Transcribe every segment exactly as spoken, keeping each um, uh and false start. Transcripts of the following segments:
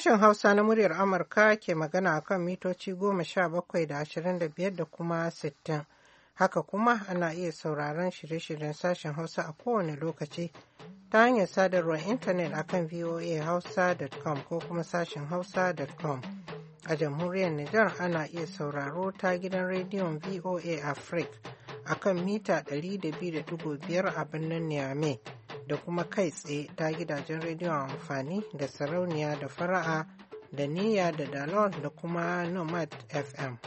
Sashen Hausa na muryar Amurka ke magana a kan mitoci goma sha bakwai da ashirin da biyar da kuma sittin. Haka kuma ana iya sauraron shirye-shiryen sashen Hausa a kowane lokaci ta hanyar sadarwar intanet a kan voa hausa dot com ko kuma sashen hausa dot com. A jamhuriyar Nijar ana iya sauraro ta gidan rediyon V O A Africa a kan mita ɗari da biyu da ɗigo biyar a birnin Niamey. Da kuma kai tsaye ta gidajen rediyon amfani da sarauniya da fara'a da niyya da dalon da kuma nomad F M.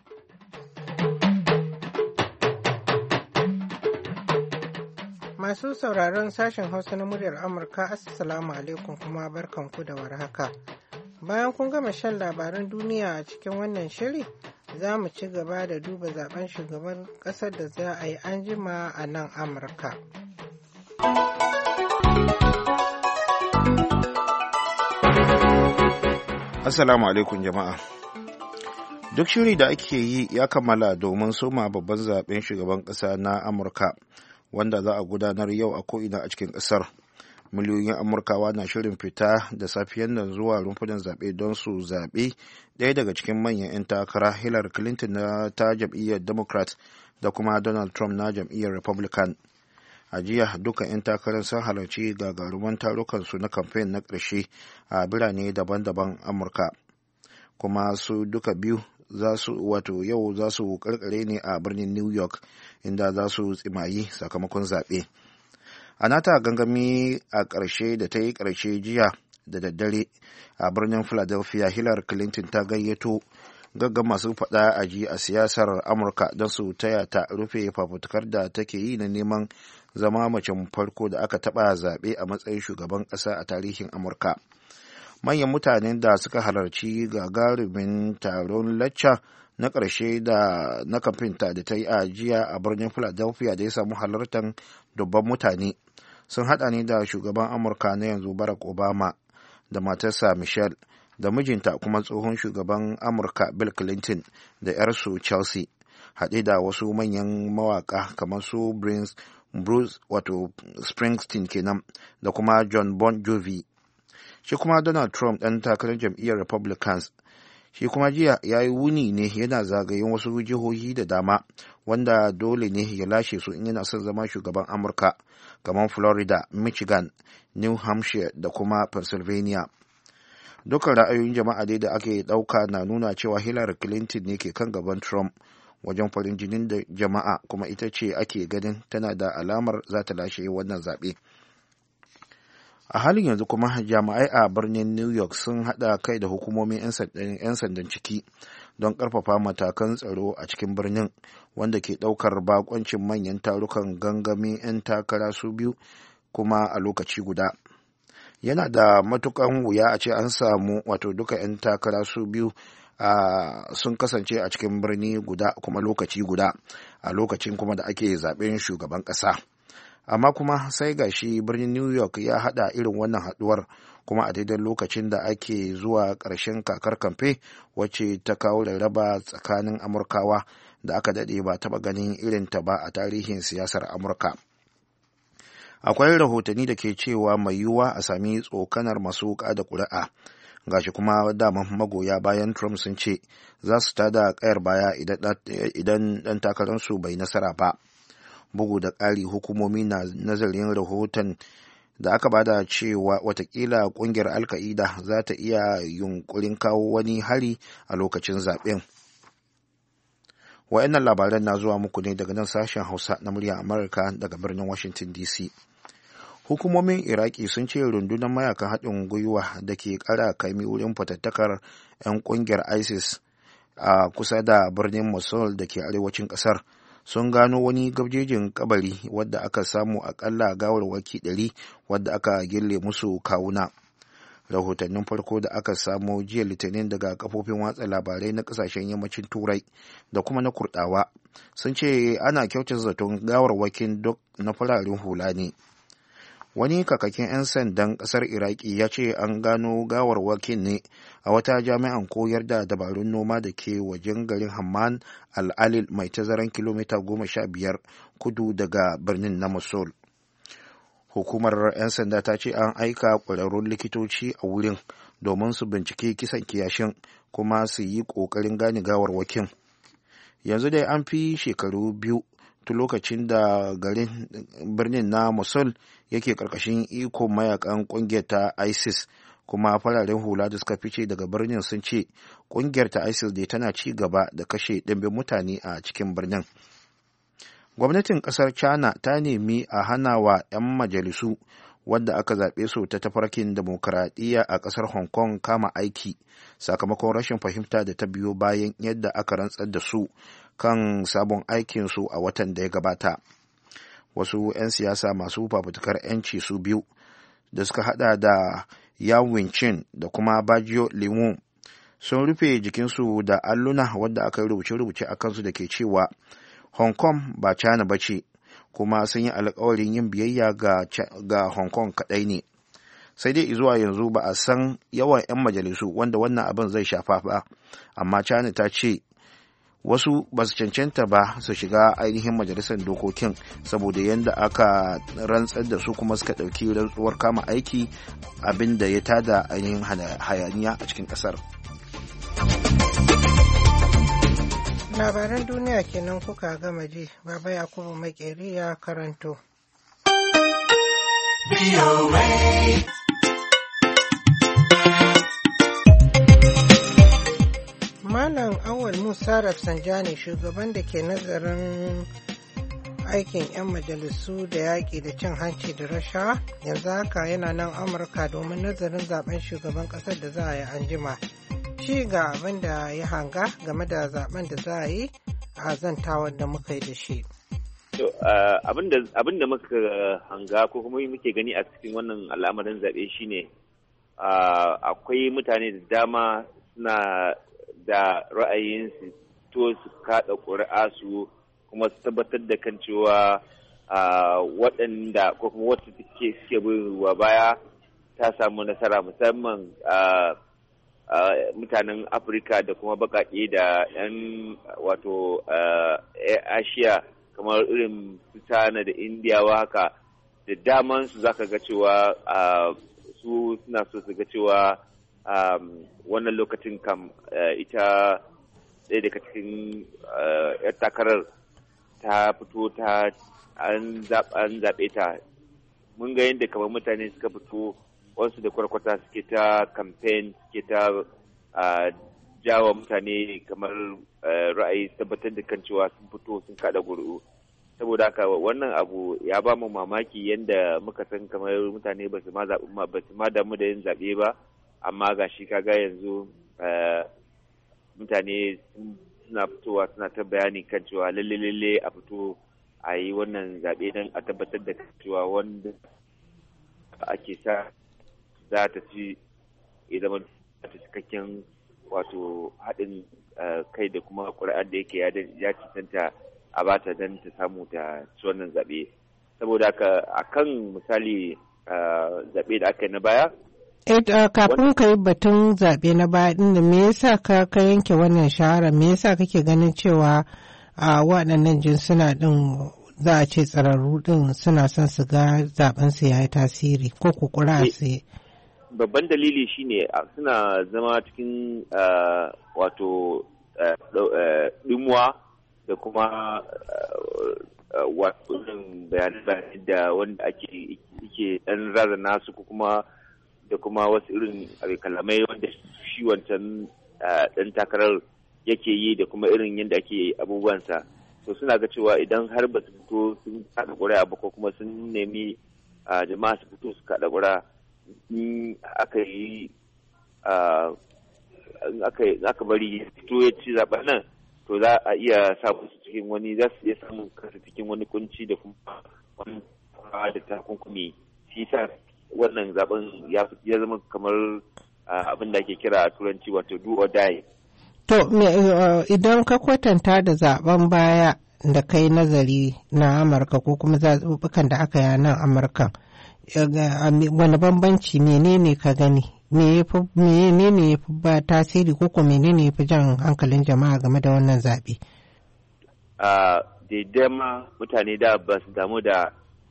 Masu sauraron sashen Hausa na muryar Amurka, Assalamu alaikum kuma barkanku da warhaka. Bayan kun gama shan labaran duniya a cikin wannan shiri, za mu ci gaba da duba zaben shugaban ƙasar da za a yi anjima a nan Amurka. Assalamu alaikum jama'a. Duk shiri da ake yi ya kammala domin soma babban zaben shugaban ƙasa na Amurka wanda za a gudanar yau a ko'ina a cikin ƙasar. Miliyoyin Amurkawa na shirin fita da safiyan nan zuwa rumfunan zaɓe don su zaɓe ɗaya daga cikin manyan 'yan takara Hillary Clinton na ta jam'iyyar Democrat da kuma Donald Trump na jam'iyyar Republican. A jiya duka 'yan takarar sun halarci gagaruman tarukansu na kamfen na ƙarshe a birane daban-daban Amurka, kuma su duka biyu za su wato yau za su karkare ne a birnin New York inda za su tsimayi sakamakon zaɓe. A nata gangami a ƙarshe da ta yi ƙarshe jiya da daddare a birnin Philadelphia, Hillary Clinton ta gayyato gaggan masu faɗa a ji a siyasar Amurka don su taya ta rufe fafutukar da take yi na neman zama macen farko da aka taɓa zaɓe a matsayin shugaban ƙasa a tarihin Amurka. Manyan mutanen da suka halarci gagarumin taron lacca na ƙarshe da na kamfinta da ta yi a jiya a birnin Philadelphia da ya samu halartar dubban mutane sun haɗa ne da shugaban Amurka na yanzu Barack Obama da matarsa Michelle da mijinta kuma tsohon shugaban Amurka Bill Clinton da 'yarsu Chelsea, haɗe da wasu manyan mawaƙa kamar su Prince Bruce wato Springsteen kenan da kuma John Bon Jovi. Shi kuma Donald Trump ɗan takarar jam'iyyar Republicans, shi kuma jiya ya yi wuni ne yana zagayen wasu jihohi da dama wanda dole ne ya lashe su in yana son zama shugaban Amurka, kamar Florida, Michigan, New Hampshire da kuma Pennsylvania. Dukkan ra'ayoyin jama'a dai da ake ɗauka na nuna cewa Hillary Clinton ne ke kan gaban Trump wajen farin jinin da jama'a, kuma ita ce ake ganin tana da alamar za ta lashe wannan zaɓe. A halin yanzu kuma jami'ai a birnin New York sun haɗa kai da hukumomin 'yan sandan ciki don ƙarfafa matakan tsaro a cikin birnin wanda ke ɗaukar bakoncin manyan tarukan gangamin 'yan takara su biyu kuma a lokaci guda. Yana da matukan wuya a ce an samu wato duka 'yan takara su biyu Uh, sun kasance a cikin birni guda kuma lokaci guda a lokacin kuma da ake zaben shugaban ƙasa. Amma kuma sai gashi birnin New York ya haɗa irin wannan haɗuwar kuma a daidai lokacin da ake zuwa ƙarshen kakar kamfe wacce ta kawo rarraba tsakanin Amurkawa da aka daɗe ba taɓa ganin irin ta ba a tarihin siyasar Amurka. Akwai rahotanni da ke cewa mai yiwuwa a sami tsokanar masu ƙada ƙuri'a. Gashi kuma daman magoya bayan Trump sun ce za su tada kayar baya idan ɗan takararsu bai nasara ba. Bugu da ƙari, hukumomi na nazarin rahoton da aka bada cewa watakila ƙungiyar Al-Qaida za ta iya yunkurin kawo wani hari a lokacin zaɓen. Wa'annan labaran na zuwa muku ne daga nan sashen Hausa na muryar Amurka daga birnin Washington D C. Hukumomin Iraki sun ce rundunar mayakan haɗin gwiwa da ke ƙara kaimi wurin fatattakar 'yan ƙungiyar ISIS a kusa da birnin Mosul da ke arewacin ƙasar sun gano wani gabjejin kabari wadda aka samu aƙalla gawarwaki ɗari wadda aka gille musu kawuna. Rahotannin farko da aka samu jiya Litinin daga kafofin watsa labarai na ƙasashen yammacin Turai da kuma na Kurɗawa sun ce ana kyautar zaton gawarwakin duk na fararen hula ne. Wani kakakin 'yan sandan ƙasar Iraki ya ce an gano gawarwakin ne a wata jami'an koyar da dabarun noma da ke wajen garin Hamman al-Alil mai tazaran kilomita goma sha biyar kudu daga birnin na Mosul. hukumar 'yan sanda ta ce an aika ƙwararrun likitoci a wurin domin su bincike kisan kiyashin kuma su yi ƙoƙarin gane gawarwakin. Yanzu dai an fi shekaru biyu tun lokacin da garin birnin na Mosul yake ƙarƙashin ikon mayakan ƙungiyar ta ISIS, kuma fararen hula da suka fice daga birnin sun ce ƙungiyar ta ISIS dai tana ci gaba da kashe ɗimbin mutane a cikin birnin. Gwamnatin ƙasar China ta nemi a hana wa 'yan majalisu wadda aka zaɓe su ta tafarkin demokuraɗiyya a ƙasar Hong Kong kama aiki sakamakon rashin fahimta da ta biyo bayan yadda aka rantsar da su kan sabon aikinsu a watan da ya gabata. Wasu 'yan siyasa masu fafutukar 'yanci su biyu da suka hada da Yao Winchin da kuma Bajio Limu sun rufe jikinsu da alluna wadda aka yi rubuce-rubuce a kansu da ke cewa Hong Kong ba China ba ce, kuma sun yi alkawarin yin biyayya ga, ga Hong Kong kaɗai ne. Sai dai zuwa yanzu ba a san yawan 'yan majalisu wanda wannan abin zai shafa ba, amma China ta ce wasu ba su cancanta ba su shiga ainihin majalisar dokokin saboda yadda aka rantsar da su kuma suka ɗauki rantsuwar kama aiki, abin da ya tada ainihin hayaniya a cikin ƙasar. Labaran duniya kenan kuka gama ji, Baba Yakubu Makeri ya karanto. Malam Awal Musa Rafsanjani, shugaban da ke nazarin aikin 'yan majalisu da yaƙi da cin hanci da rashawa, yanzu haka yana nan Amurka domin nazarin zaben shugaban ƙasar da za a yi anjima. Shi ga abin da ya hanga game da zaben da za a yi a zantawar da muka yi da shi. Abin da muka hanga ko kuma muke gani a cikin wannan al'amarin zaɓe shine akwai mutane da dama suna da ra'ayin su to su kaɗa ƙuri'a su kuma su tabbatar da kan cewa waɗanda ko kuma wata take suke wa baya ta samu nasara, musamman mutanen Afirka da kuma baƙaƙe da 'yan wato Asiya kamar irin su China da Indiyawa haka da daman su zaka ga cewa su suna so su ga cewa wannan lokacin kam ita ɗaya daga cikin yar takarar ta fito ta an zaɓe ta. Mun ga yadda kamar mutane suka fito wasu da kwarkwata suke ta campaign suke ta jawa mutane kamar ra'ayi tabbatar da kan cewa sun fito sun kada guri'u. Saboda haka wannan abu ya ba mu mamaki yadda muka san kamar mutane ba su ma zaɓi ba su ma damu da yin zaɓe ba, amma ga shi kaga yanzu mutane suna fitowa suna ta bayani kan cewa lalle lalle a fito a yi wannan zaɓe don a tabbatar da cewa wanda ake sa za ta ci ya zama ta cikakken wato haɗin kai da kuma ƙuri'ar da yake ya citanta a bata don ta samu ta ci wannan zaɓe. Saboda haka a kan misali zaɓe da aka yi na baya. Kafin ka yi batun zaɓe na baya ɗin da me yasa ka ka yanke wannan shahara, me yasa kake ganin cewa a waɗannan jinsuna ɗin za a ce tsararru ɗin suna son su ga zaɓen su ya yi tasiri ko kukura su? Babban dalili shine suna zama cikin wato ɗimuwa da kuma wato bayanai da wanda ake ɗan razana su ko kuma da kuma wasu irin kalamai wanda shi wancan ɗan takarar yake yi da kuma irin yadda ake abubuwansa. So suna ga cewa idan har ba su fito sun kaɗa ƙuri'a ba ko kuma sun nemi jama'a su fito su kaɗa ƙuri'a, in aka yi aka bari fito ya ci zaɓen nan, to za a iya sa su cikin wani za su iya samun kansu cikin wani kunci da kuma wani da takunkumi. Shi sa wannan zaben ya zama kamar abin da ake kira a turanci wato do or die. To idan ka kwatanta da zaben baya da kai nazari na Amurka ko kuma zaɓuɓɓukan da aka yi nan Amurka, wani bambanci menene ka gani? Menene ya fi ba tasiri ko kuma menene ya fi jan hankalin jama'a game da wannan zaɓe? Da dama mutane da ba su damu da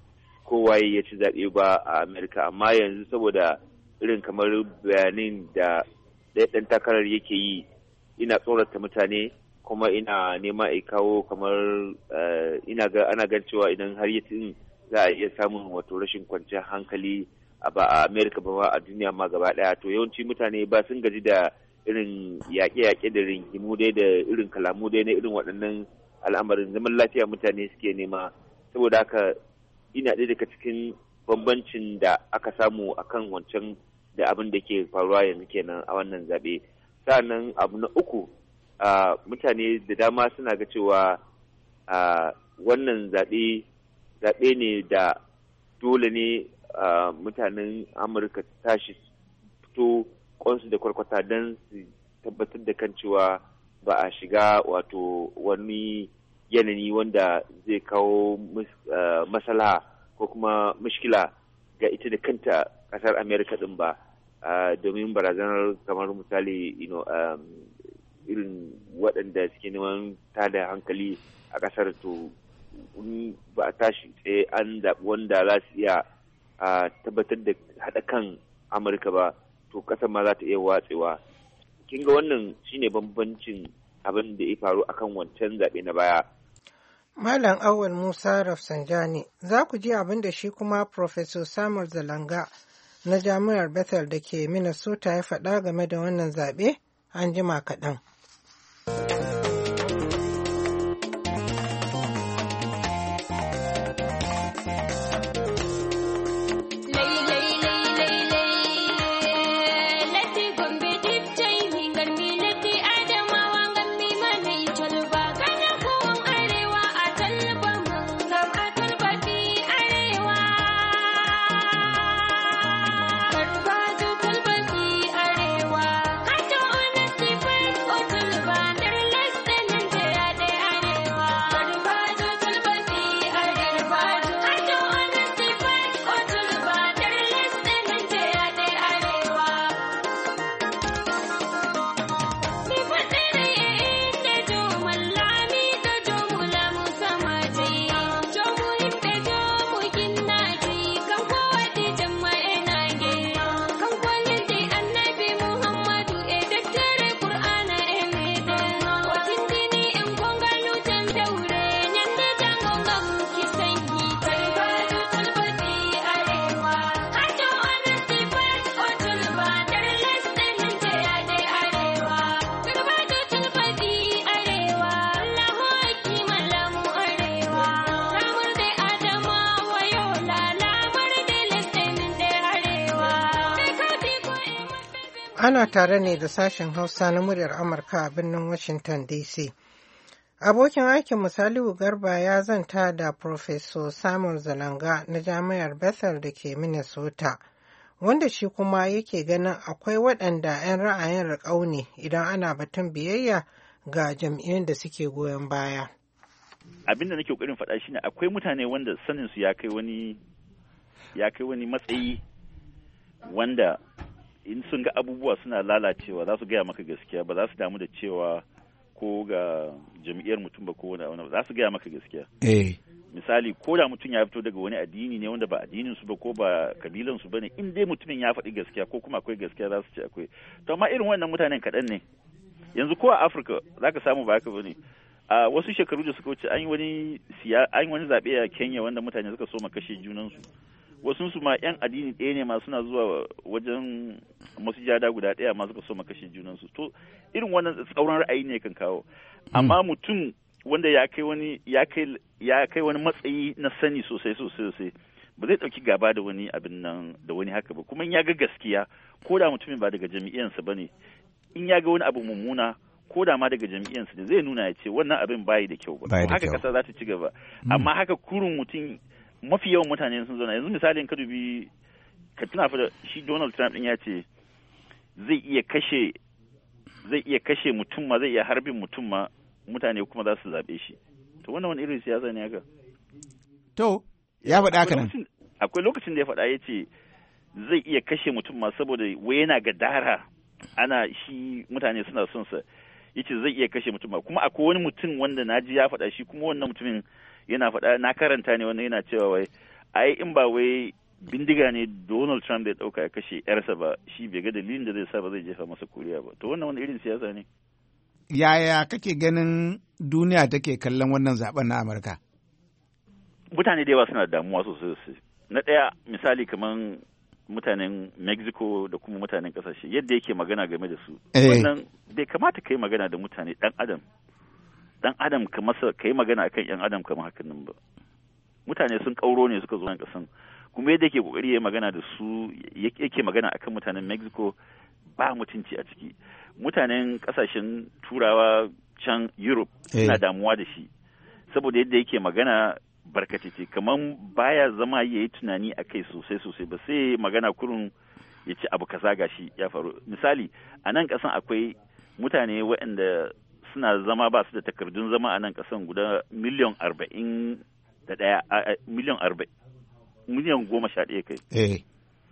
kowaye ya ci zaɓe ba a Amerika. Amma yanzu saboda irin kamar bayanin da ɗaya ɗan takarar yake yi, ina tsorata mutane kuma ina nema a kawo kamar ina ga ana gan cewa idan har yi za a iya samun wato rashin kwanciyar hankali a ba a Amerika ba ma a duniya ma gaba ɗaya. To yawanci mutane ba sun gaji da irin yaƙe-yaƙe da ringimu dai da irin kalamu dai na irin waɗannan al'amarin zaman lafiya mutane suke nema. Saboda haka ina ɗaya daga cikin bambancin da aka samu akan wancan da abin da ke faruwa yanzu kenan a wannan zaɓe. Sa'annan abu na uku, mutane da dama suna ga cewa wannan zaɓe zaɓe ne da dole ne mutanen Amurka su tashi fito kwansu da kwarkwata don su tabbatar da kan cewa ba a shiga wato wani yanayi wanda zai kawo maslaha ko kuma mushkila ga ita da kanta kasar Amerika din ba, domin barazanar kamar misali irin waɗanda suke neman tada hankali a kasar. To ba a tashi tsaye an zaɓi wanda za su iya tabbatar da haɗa kan Amurka ba, to kasar ma za ta iya watsewa. Kin ga wannan shine bambancin abin da ya faru akan wancan zaɓe na baya. Malam Awal Musa Rafsanjani, za ku ji abin da shi kuma Professor Samuel Zalanga na Jami'ar Bethel da ke Minnesota ya faɗa game da wannan zaɓe an jima kaɗan. Ana tare ne da sashen Hausa na muryar Amurka a birnin Washington D C. Abokin aikin Salihu Garba ya zanta da Professor Samuel Zalanga na Jami'ar Bethel da ke Minnesota, wanda shi kuma yake ganin akwai waɗanda 'yan ra'ayin riƙau ne idan ana batun biyayya ga jam'iyyun da suke goyon baya. Abin da nake ƙoƙarin faɗa shine akwai mutane wanda saninsu ya kai wani ya kai wani matsayi wanda in sun ga abubuwa suna lalacewa za su gaya maka gaskiya, ba za su damu da cewa ko ga jam'iyyar mutum ba ko wani abu, za su gaya maka gaskiya. Eh. Misali, ko da mutum ya fito daga wani addini ne wanda ba addinin su ba ko ba kabilan su bane, in dai mutumin ya faɗi gaskiya ko kuma akwai gaskiya za su ce akwai. To amma irin wannan mutanen kaɗan ne. Yanzu ko a Afirka za ka samu ba haka bane. A wasu shekaru da suka wuce an yi wani siya an yi wani zaɓe a Kenya wanda mutane suka so ma kashe junansu. Wasu su ma yan addini ɗaya ne ma suna zuwa wajen masujada guda ɗaya ma suka so ma kashe junansu. To irin wannan tsauran ra'ayi ne kan kawo. Amma mutum wanda ya kai wani ya kai ya kai wani matsayi na sani sosai sosai sosai ba zai ɗauki gaba da wani abin nan da wani haka ba, kuma in ya ga gaskiya ko da mutumin ba daga jami'iyansa ba ne, in ya ga wani abu mummuna ko da ma daga jami'iyansa ne zai nuna ya ce wannan abin bayi da kyau ba, haka kasa za ta ci gaba. Amma haka kurun mutum, mafi yawan mutane sun zauna yanzu misali in ka dubi ka tuna fa shi Donald Trump din ya ce zai iya kashe zai iya kashe mutum ma zai iya harbin mutum ma mutane kuma za su zaɓe shi. To wannan wani irin siyasa ne haka? To, ya faɗa haka nan. Akwai lokacin da ya faɗa ya ce zai iya kashe mutum ma saboda wai yana gadara ana shi mutane suna son sa. Ya ce zai iya kashe mutum ma, kuma akwai wani mutum wanda na ji ya faɗa shi kuma wannan mutumin yana faɗa na karanta ne wannan yana cewa wai ai in ba wai bindiga ne Donald Trump da ya dauka ya kashe yarsa ba, shi bai ga dalilin da zai sa ba zai jefa masa kuriya ba. To wannan wani irin siyasa ne? Yaya kake ganin duniya take kallon wannan zaben na Amurka? Mutane da yawa suna damuwa sosai sosai. Na ɗaya misali kamar mutanen Mexico da kuma mutanen kasashe yadda yake magana game da su. Wannan bai kamata ka yi magana da mutane ɗan adam. Ɗan adam ka masa ka yi magana akan ‘yan adam kamar hakan nan ba. Mutane sun ƙauro ne suka zo nan ƙasan. Kuma yadda yake ƙoƙari ya magana da su yake magana akan mutanen Mexico ba mutunci a ciki. Mutanen ƙasashen Turawa can Europe suna damuwa da shi. Saboda yadda yake magana barkatece kamar baya zama ya yi tunani a kai sosai sosai ba sai magana kurun ya ce abu kaza gashi ya faru. Misali a nan ƙasan akwai mutane waɗanda suna zama ba su da takardun zama a nan ƙasan guda miliyan arba'in da ɗaya miliyan arba'in miliyan goma sha ɗaya kai.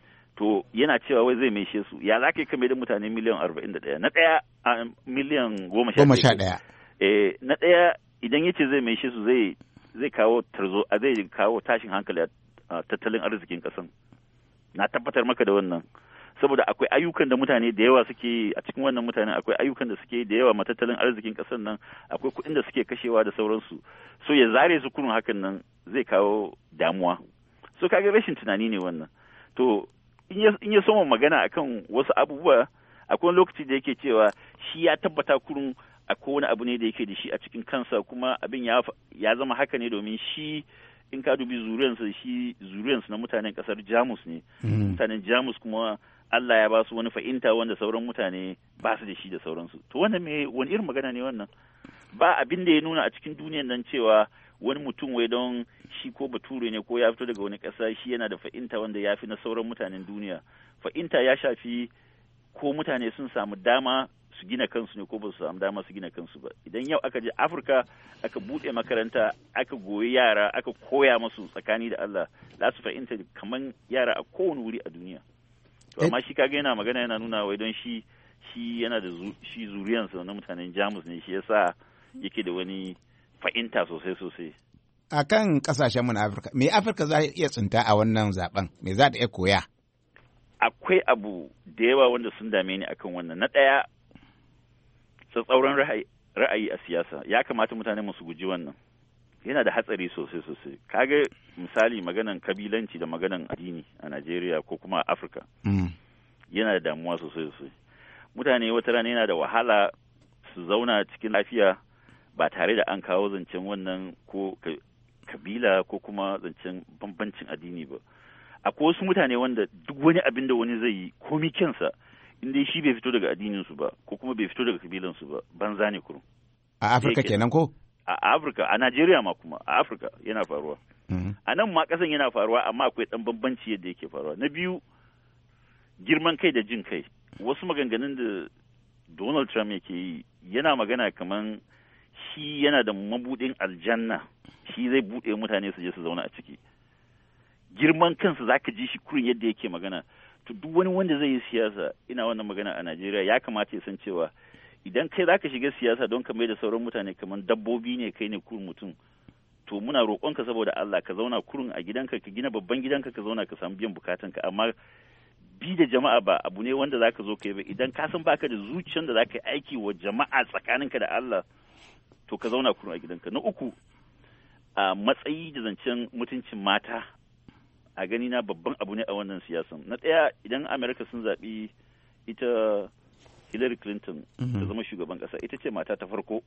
To yana cewa wai zai maishe su ya za ka yi kame da mutane miliyan arba'in da ɗaya na ɗaya a miliyan goma sha ɗaya. Na ɗaya idan ya ce zai maishe su zai zai kawo tarzo a zai kawo tashin hankali a tattalin arzikin kasan na tabbatar maka da wannan saboda akwai ayyukan da mutane da yawa suke a cikin wannan mutane akwai ayyukan da suke da yawa ma tattalin arzikin kasan nan akwai kuɗin da suke kashewa da sauransu so ya zare su kurun hakan nan zai kawo damuwa so kaga rashin tunani ne wannan to in ya soma magana akan wasu abubuwa akwai lokaci da yake cewa shi ya tabbata kurun akwai wani abu ne da yake da shi a cikin kansa kuma abin ya, ya zama haka ne domin shi in ka dubi zuriyansa shi zuriyansa na mutanen kasar Jamus ne mm. mutanen Jamus kuma Allah ya ba su wani fahimta wanda sauran mutane ba su da shi da sauransu to wannan me wani irin magana ne wannan ba abin da ya nuna a cikin duniyan nan cewa wani mutum wai don shi ko bature ne ko ya fito daga wani ƙasa shi yana da fahimta wanda ya fi na sauran mutanen duniya fahimta ya shafi ko mutane sun samu dama su gina kansu ne ko ba su samu dama su gina kansu ba idan yau aka je Afirka aka buɗe makaranta aka goyi yara aka koya masu tsakani da Allah za su fahimta kaman yara a kowane wuri a duniya to amma shi kaga yana magana yana nuna wai don shi shi yana da shi zuriyansa na mutanen Jamus ne shi yasa yake da wani fahimta sosai sosai akan kasashen mu na Afirka me Afirka za iya tsinta a wannan zaben me za ta iya koya akwai abu da yawa wanda sun dame ni akan wannan na ɗaya tsatsauran ra'ayi a siyasa ya kamata mutane su guji wannan yana da hatsari sosai sosai kaga misali maganan kabilanci da maganan addini a Najeriya ko kuma a Afirka mm. yana da damuwa sosai sosai mutane wata rana yana da wahala su zauna cikin lafiya ba tare da an kawo zancen wannan ko kabila ko kuma zancen bambancin addini ba akwai wasu mutane wanda duk wani abin da wani zai yi komi kyansa in dai shi bai fito daga addininsu ba ko kuma bai fito daga kabilansu ba banza ne kurum a Afirka kenan ko a Afirka a Najeriya ma kuma a Afirka yana faruwa mm-hmm. a nan ma kasan yana faruwa amma akwai dan bambanci yadda yake faruwa na biyu girman kai da jin kai wasu maganganun da Donald Trump yake yi yana magana kaman shi yana da mabudin aljanna shi zai bude mutane su je su zauna a ciki girman kansa zaka ji shi kurin yadda yake magana to duk wani wanda zai yi siyasa ina wannan magana a Najeriya ya kamata ya san cewa idan kai zaka shiga siyasa don ka mai da sauran mutane kamar dabbobi ne kai ne kurin mutum to muna roƙonka saboda Allah ka zauna kurin a gidanka ka gina babban gidanka ka zauna ka samu biyan bukatanka amma bi da jama'a ba abu ne wanda zaka zo kai ba idan ka san baka da zuciyar da zaka yi aiki wa jama'a tsakaninka da Allah to ka zauna kurin a gidanka na uku a matsayi da zancen mutuncin mata a gani na babban abu ne a wannan siyasan na ɗaya idan Amerika sun zaɓi ita Hillary Clinton mm-hmm. ta zama shugaban ƙasa ita ce mata ta farko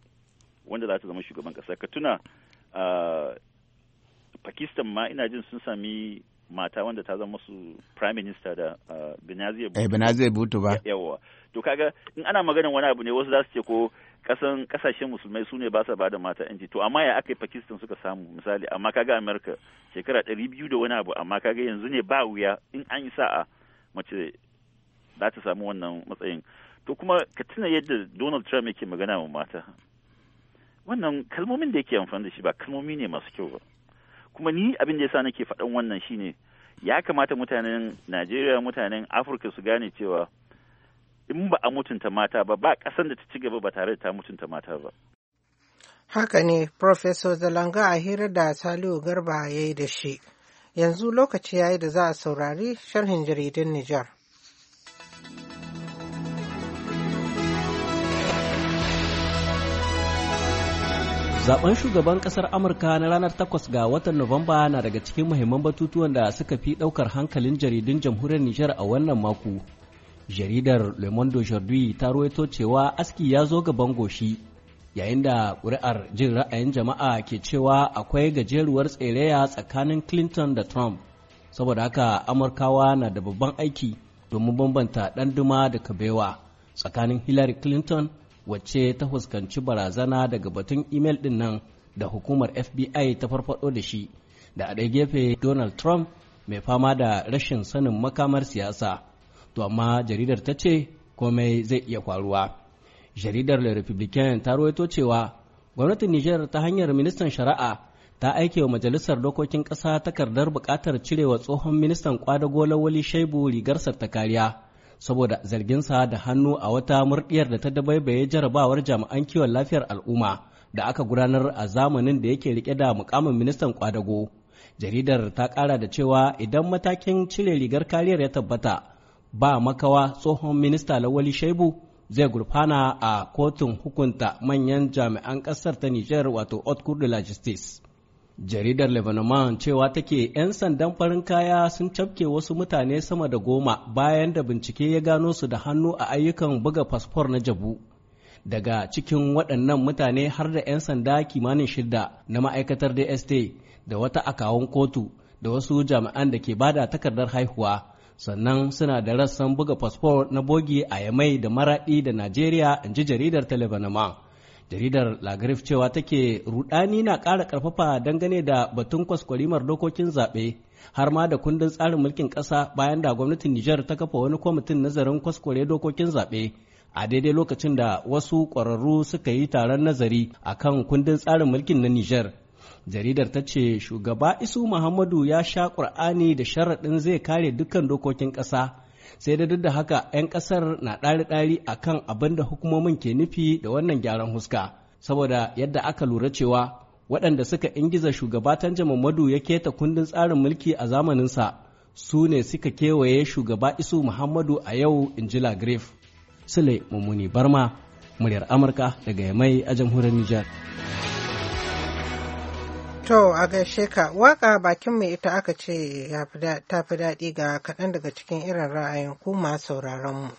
wanda za ta zama shugaban ƙasa ka tuna uh, Pakistan ma ina jin sun sami mata wanda ta zama su prime minister da uh, Benazir Bhutto. Eh Benazir Bhutto ba. Yawa. To kaga in ana maganan wani abu ne wasu za su ce ko kasan kasashen musulmai su ne ba sa bada mata yanci to amma ya aka yi Pakistan suka samu misali amma kaga America shekara ɗari biyu da wani abu amma kaga yanzu ne ba wuya in an yi sa'a mace za ta samu wannan matsayin to kuma ka tuna yadda Donald Trump yake magana wa mata wannan kalmomin da yake amfani da shi ba kalmomi ne masu kyau ba kuma ni abin da yasa nake faɗan wannan shine ya kamata mutanen Najeriya mutanen Afirka su gane cewa in ba a mutunta mata ba ba ƙasar da ta ci gaba ba tare da ta mutunta mata ba. Haka ne, Professor Zalanga a hira da Salihu Garba ya yi da shi. Yanzu lokaci yayi da za a saurari sharhin jaridun Nijar. Zaben shugaban kasar Amurka na ranar takwas ga watan Nuwamba na daga cikin muhimman batutuwan da suka fi daukar hankalin jaridun jamhuriyar Nijar a wannan mako. Jaridar Le Monde Aujourd'hui ta ruwaito cewa aski ya zo gaban goshi, yayin da ƙuri'ar jin ra'ayin jama'a ke cewa akwai gajeruwar tsereya tsakanin Clinton da Trump. Saboda haka Amurkawa na da babban aiki domin bambanta ɗan duma da kabewa tsakanin Hillary Clinton wacce ta fuskanci barazana daga batun imel din nan da hukumar F B I ta farfado da shi, da a ɗaya gefe Donald Trump mai fama da rashin sanin makamar siyasa. To amma jaridar ta ce komai zai iya faruwa. Jaridar Le Republicain ta rawaito cewa gwamnatin Nijar ta hanyar ministan shari'a ta aike wa majalisar dokokin ƙasa takardar buƙatar cirewa tsohon ministan kwadago Lawali Shaibu rigarsar ta kariya, saboda zarginsa da hannu a wata murɗiyar da ta dabaibaye jarabawar jami'an kiwon lafiyar al'umma da aka gudanar a zamanin da yake rike da mukamin ministan kwadago. Jaridar ta ƙara da cewa idan matakin cire rigar kariyar ya tabbata, ba makawa tsohon minista Lawali Shaibu zai gurfana a kotun hukunta manyan jami'an ƙasar ta Nijar, wato Haute Cour de la Justice. Jaridar Lebanon cewa take 'yan sandan farin kaya sun cafke wasu mutane sama da goma bayan da bincike ya gano su da hannu a ayyukan buga fasfor na jabu. Daga cikin waɗannan mutane har da 'yan sanda kimanin shida na ma'aikatar D S T da wata akawun kotu da wasu jami'an da ke bada takardar haihuwa, sannan suna da rassan buga fasfor na bogi a Yamai da Maraɗi da Najeriya, in ji jaridar ta Lebanon. Jaridar Lagrif cewa take rudani na ƙara ƙarfafa dangane da batun kwaskwarimar dokokin zaɓe har ma da kundin tsarin mulkin ƙasa, bayan da gwamnatin Nijar ta kafa wani kwamitin nazarin kwaskware dokokin zaɓe a daidai lokacin da wasu ƙwararru suka yi taron nazari a kan kundin tsarin mulkin na Nijar. Jaridar ta ce shugaba Isu Muhammadu ya sha ƙur'ani da sharaɗin zai kare dukkan dokokin ƙasa, sai da duk da haka 'yan ƙasar na ɗari-ɗari a kan abin da hukumomin ke nufi da wannan gyaran huska, saboda yadda aka lura cewa waɗanda suka ingiza shugaba Tanja Muhammadu ya keta kundin tsarin mulki a zamaninsa su ne suka kewaye shugaba Isu Muhammadu a yau, in ji Lagrif. Sule Mummuni Barma, muryar Amurka daga Yamai a jamhuriyar Nijar. To a gaishe ka, waka bakin mai ita aka ce ta fi daɗi ga kaɗan daga cikin irin ra'ayin ku masu sauraron mu.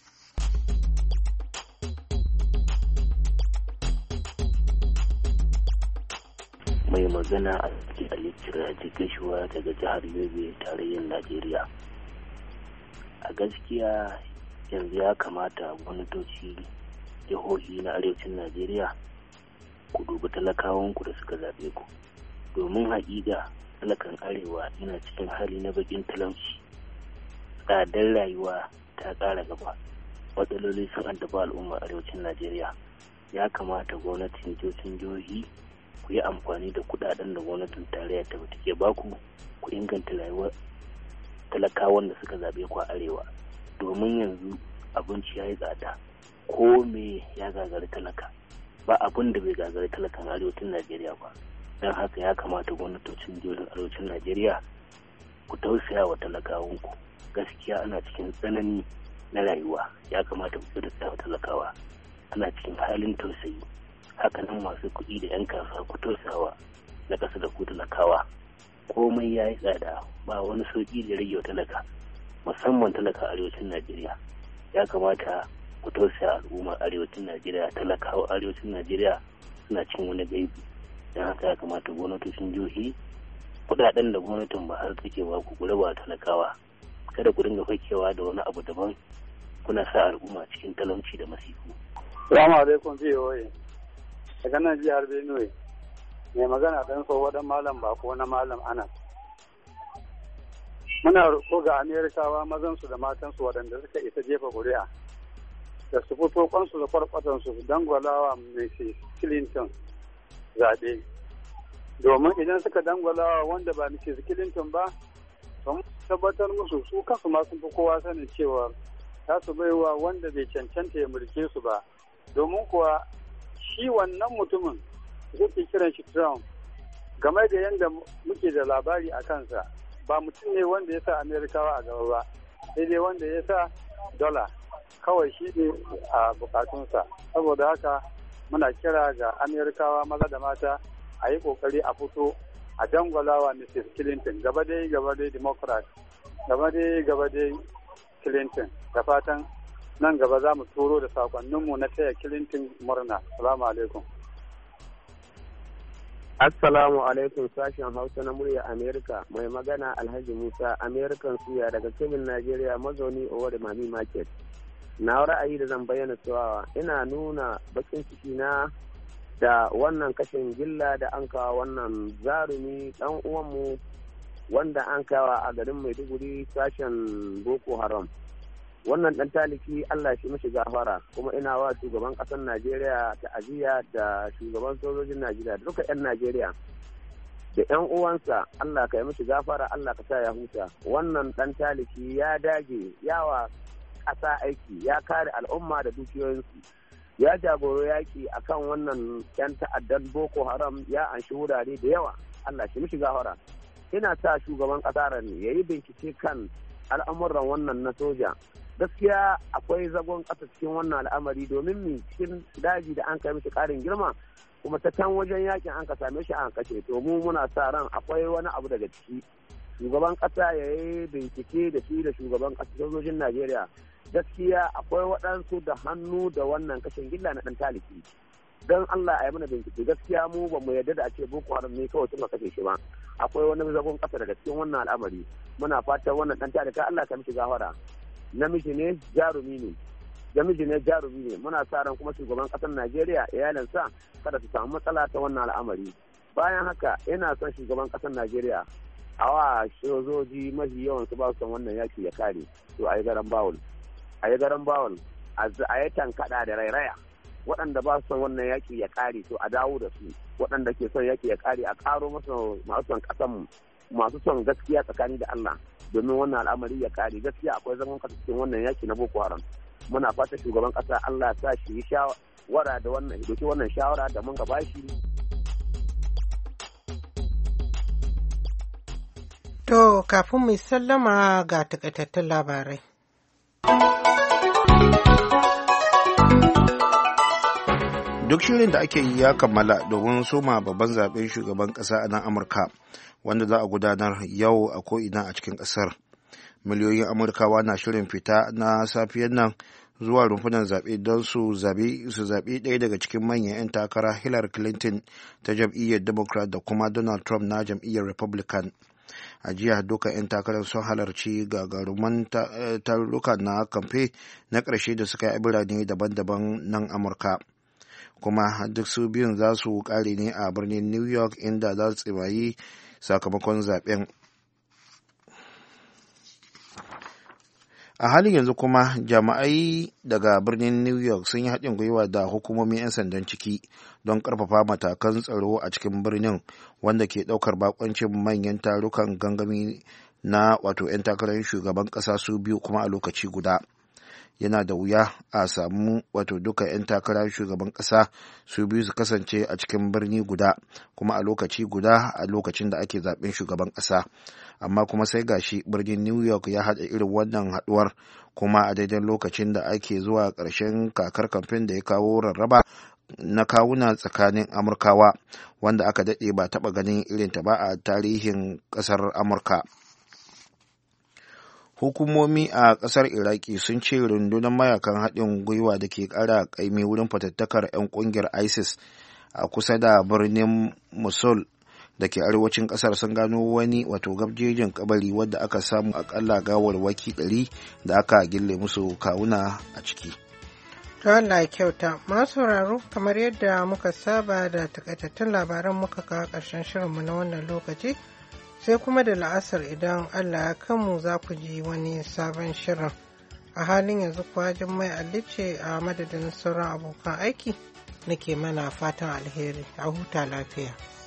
Mai magana a cikin Alitira Jigashuwa daga jihar Yobe, tarayyar Najeriya. A gaskiya yanzu ya kamata gwamnatoci jihohi na arewacin Najeriya ku dubi talakawanku da suka zaɓe ku. Domin haƙiƙa talakan arewa yana cikin hali na bakin talauci, tsadar rayuwa ta ƙara gaba, matsaloli sun addaba al'ummar arewacin Najeriya. Ya kamata gwamnatin jihohi ku yi amfani da kuɗaɗen da gwamnatin tarayya ta take baku ku inganta rayuwar talakawan da suka zaɓe ku a arewa, domin yanzu abinci ya yi tsada, ko me ya gagari talaka, ba abin da bai gagari talakan arewacin Najeriya ba. Don haka ya kamata gwamnatocin jihohin arewacin Najeriya ku tausaya wa talakawanku. Gaskiya ana cikin tsanani na rayuwa, ya kamata ku tausaya wa talakawa, ana cikin halin tausayi. Hakanan masu kuɗi da 'yan kasuwa ku tausayawa na ƙasa da ku talakawa. Komai ya yi tsada, ba wani sauƙi da rage wa talaka, musamman talaka arewacin Najeriya. Ya kamata ku tausaya al'ummar arewacin Najeriya, talakawa arewacin Najeriya suna cin wani gaibi. Don haka ya kamata gwamnatocin jihohi kudaden da gwamnatin Bahar take ba ku raba talakawa, kada ku dinga fakewa da wani abu daban kuna sa al'umma cikin talauci da masifu. Salamu alaikum V O A daga nan jihar Benue, mai magana dan tsoho dan malam bako na malam Anas. Muna roƙo ga Amerikawa mazan su da matan su waɗanda suka isa jefa ƙuri'a da su fito kwansu da kwarkwatan su dangwalawa Missus Clinton zaɓe, domin idan suka dangwalawa wanda ba Missus Clinton ba, sun tabbatar musu su kansu ma sun fi kowa sanin cewa za su baiwa wanda bai cancanta ya mulke su ba, domin kuwa shi wannan mutumin suke kiran shi Trump, game da yadda muke da labari a kansa ba mutum ne wanda ya sa Amerikawa a gaba ba, sai dai wanda ya sa dola kawai shi ne a bukatunsa. Saboda haka muna kira ga Amerikawa maza da mata a yi kokari a fito a dangwalawa Missus Clinton, gaba dai gaba dai Democrat, gaba dai gaba dai Clinton, da fatan nan gaba za mu turo da sakonninmu na taya Clinton murna. Salamu alaikum. Assalamu alaikum, sashen Hausa na murya Amerika, mai magana Alhaji Musa, American Suya daga Kebbi, Najeriya, mazauni Owari Mami Market. Na ra'ayi da zan bayyana cewa ina nuna bakin ciki na da wannan kashin gilla da an kawo wannan zarumi dan uwanmu wanda an kawo a garin Maiduguri sashen Boko Haram. Wannan dan taliki Allah shi mishi gafara, kuma ina wa shugaban kasar Najeriya ta'aziyya da shugaban sojojin Najeriya da duka 'yan Najeriya da 'yan uwansa, Allah ka yi mishi gafara, Allah ka sa ya huta. Wannan dan taliki ya dage yawa ƙasa aiki, ya kare al'umma da dukiyoyinsu, ya jagoro yaki akan wannan 'yan ta'addan Boko Haram, ya anshi wurare da yawa. Allah shi mishi gafara. Ina sa shugaban ƙasar ne ya yi bincike kan al'amuran wannan na soja. Gaskiya akwai zagon ƙasa cikin wannan al'amari, domin mi cikin daji da an kai mishi ƙarin girma, kuma ta can wajen yakin an ka same shi an kashe. To mu muna sa ran akwai wani abu daga ciki. Shugaban ƙasa ya yi bincike da shi da shugaban ƙasa sojojin Najeriya. Gaskiya akwai waɗansu da hannu da wannan kashin gilla na ɗan taliki. Don Allah a yi mana bincike. Gaskiya mu ba mu yarda da a ce Boko Haram ne kawai suka kashe shi ba. Akwai wani zagon ƙasa daga cikin wannan al'amari. Muna fatan wannan ɗan talika Allah ka mishi gafara. Namiji ne jarumi ne, namiji ne jarumi ne. Muna sa ran kuma shugaban ƙasar Najeriya iyalinsa kada su samu matsala ta wannan al'amari. Bayan haka ina son shugaban ƙasar Najeriya a wa sojoji mafi yawan su ba su son wannan yaki ya kare. To a yi garan bawul, a yi garan bawul, a yi tankaɗa da rairaya. Waɗanda ba su son wannan yaki ya kare to a dawo da su. Waɗanda ke son yaki ya kare a ƙaro masu masu son ƙasanmu, masu son gaskiya tsakani da Allah. Domin wannan al'amari ya kare. Gaskiya akwai zaman kasa cikin wannan yaki na Boko Haram. Muna fata shugaban kasa Allah ya sa shi yi shawara da wannan doki wannan shawara da mun gaba shi. To kafin mu sallama ga takaitattun labarai. Duk shirin da ake yi ya kammala domin soma babban zaben shugaban kasa a nan Amurka, wanda za a gudanar yau a ko'ina a cikin ƙasar. Miliyoyin Amurkawa na shirin fita na safiyar nan zuwa rumfunan zaɓe don su zaɓi ɗaya daga cikin manyan 'yan takara, Hillary Clinton ta jam'iyyar Democrat da kuma Donald Trump na jam'iyyar Republican. A jiya duka 'yan takarar sun halarci gagaruman tarurruka na kamfe na ƙarshe da suka yi a birane daban-daban nan Amurka. Kuma duk su biyun za su ƙare ne a birnin New York, inda za su tsimayi sakamakon zaben. A halin yanzu kuma jami'ai daga birnin New York sun yi haɗin gwiwa da hukumomin 'yan sandan ciki don ƙarfafa matakan tsaro a cikin birnin, wanda ke ɗaukar bakoncin manyan tarukan gangami na wato 'yan takarar shugaban ƙasa su biyu kuma a lokaci guda. Yana da wuya a samu wato duka 'yan takarar shugaban ƙasa su biyu su kasance a cikin birni guda kuma a lokaci guda a lokacin da ake zaben shugaban ƙasa. Amma kuma sai gashi birnin New York ya haɗa irin wannan haɗuwar, kuma a daidai lokacin da ake zuwa ƙarshen kakar kamfen da ya kawo rarraba na kawuna tsakanin Amurkawa, wanda aka daɗe ba taɓa ganin irinta ba a tarihin ƙasar Amurka. Hukumomi a ƙasar Iraki sun ce rundunar mayakan haɗin gwiwa da ke ƙara ƙaimi wurin fatattakar 'yan ƙungiyar ISIS a kusa da birnin Mosul da ke arewacin ƙasar sun gano wani wato gabjejin kabari wadda aka samu akalla gawarwaki ɗari da aka gille musu kawuna a ciki. To Allah ya kyauta. Masu sauraro, kamar yadda muka saba da takaitattun labaran muka kawo ƙarshen shirinmu na wannan lokaci, sai kuma da la'asar idan Allah ya kanmu za ku ji wani sabon shirin. A halin yanzu kuwa Jummai Ali ce a madadin sauran abokan aiki nake mana fatan alheri. A huta lafiya.